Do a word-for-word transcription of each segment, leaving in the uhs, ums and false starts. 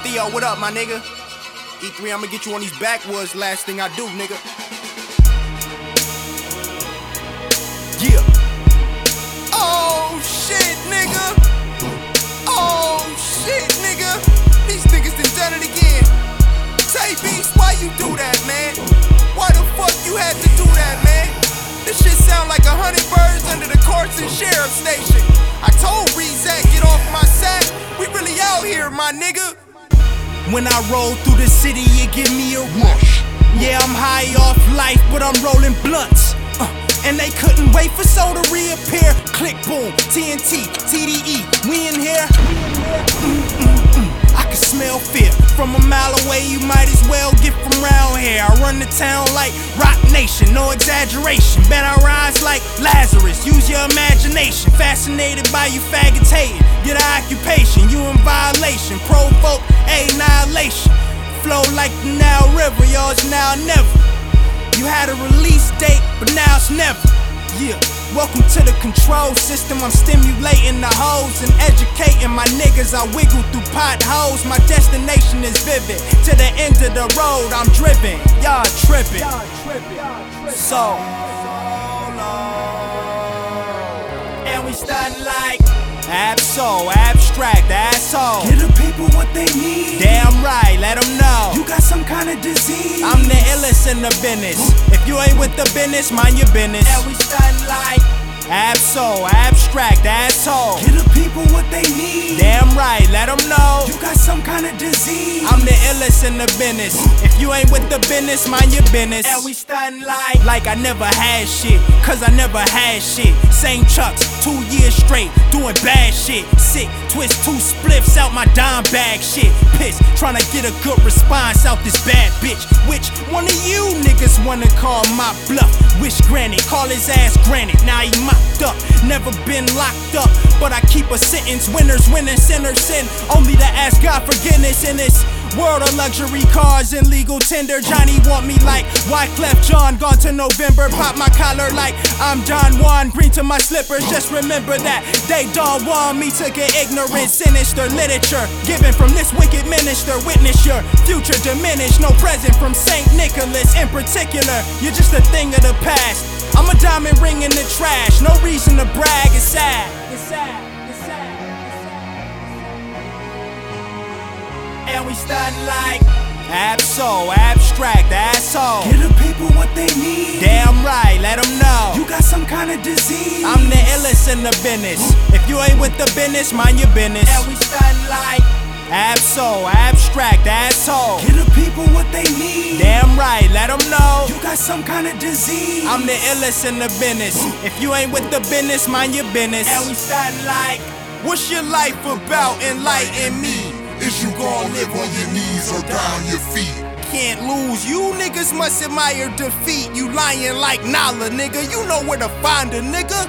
Theo, what up, my nigga? E three, I'ma get you on these backwoods, last thing I do, nigga. Yeah. Oh, shit, nigga. Oh, shit, nigga. These niggas done done it again. Tay Beast, why you do that, man? Why the fuck you had to do that, man? This shit sound like a hundred birds under the Carson Sheriff Station. I told Rezac, get off my sack. We really out here, my nigga. When I roll through the city, it give me a rush. Yeah, I'm high off life, but I'm rolling blunts. Uh, and they couldn't wait for soda to reappear. Click, boom, T N T, T D E, we in here. Mm, mm, mm. I can smell fear. From a mile away, you might as well get from round here. I run the town like Rock Nation, no exaggeration. Bet I rise like Lazarus, use your imagination. Fascinated by you faggots hating, get an occupation, you in violation. Provoke annihilation, flow like the Nile River, yours now or never. You had a release date, but now it's never. Yeah, welcome to the control system. I'm stimulating the hoes and educating my niggas. I wiggle through potholes. My destination is vivid. To the end of the road, I'm driven. Y'all tripping. So, and we starting like Abso, abstract, asshole. Give the people what they need. Damn right, let them know. You got some kind of disease. I'm the illest in the business. If you ain't with the business, mind your business. And we starting like Abso, abstract, asshole. Give the people what they need. Damn right, let them know. You got some kind of disease. I'm the illest in the business. If you ain't with the business, mind your business. And we starting like Like I never had shit, cause I never had shit. Same chucks, two years straight, doing bad shit. Sick, twist two spliffs out my dime bag shit. Pissed, tryna get a good response out this bad bitch. Which one of you niggas wanna call my bluff? Wish granted, call his ass granted. Now he mocked up, never been locked up, but I keep a sentence. Winners winning, sinners sin. Only to ask God forgiveness in this world of luxury cars and legal tender. Johnny want me like Wyclef John, gone to November. Pop my collar like I'm Don Juan, green to my slippers. Just remember that they don't want me to get ignorant. Sinister literature given from this wicked minister. Witness your future diminish. No present from Saint Nicholas in particular. You're just a thing of the past. I'm a diamond ring in the trash. No reason to brag, it's sad. It's sad. It's sad. And we starting like Abso, abstract, asshole. Give the people what they need. Damn right, let them know. You got some kind of disease. I'm the illest in the business. If you ain't with the business, mind your business. And we starting like Abso, abstract, asshole. Give the people what they need. Damn right, let them know. You got some kind of disease. I'm the illest in the business. If you ain't with the business, mind your business. And we starting like what's your life about? Enlighten me. Is you gon' live on your knees or down your feet? Can't lose, you niggas must admire defeat. You lying like Nala, nigga. You know where to find a nigga.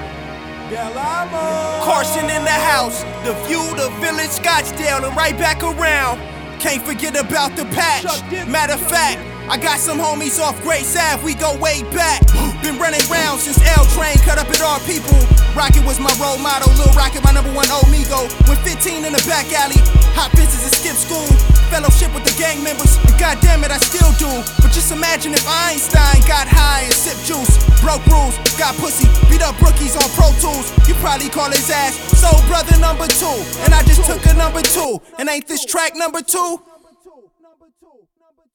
Carson in the house, the view, the village, Scottsdale, and right back around. Can't forget about the patch. Matter of fact, I got some homies off Grace Ave, we go way back. Been running round since L Train cut up at our people. Rocket was my role model, Lil Rocket my number one Omigo. Went fifteen in the back alley, hot business and skip school. Fellowship with the gang members, and goddamn it I still do. But just imagine if Einstein got high and sipped juice. Broke rules, got pussy, beat up rookies on Pro Tools. You probably call his ass Soul Brother number two. And I just took a number two, and ain't this track number two?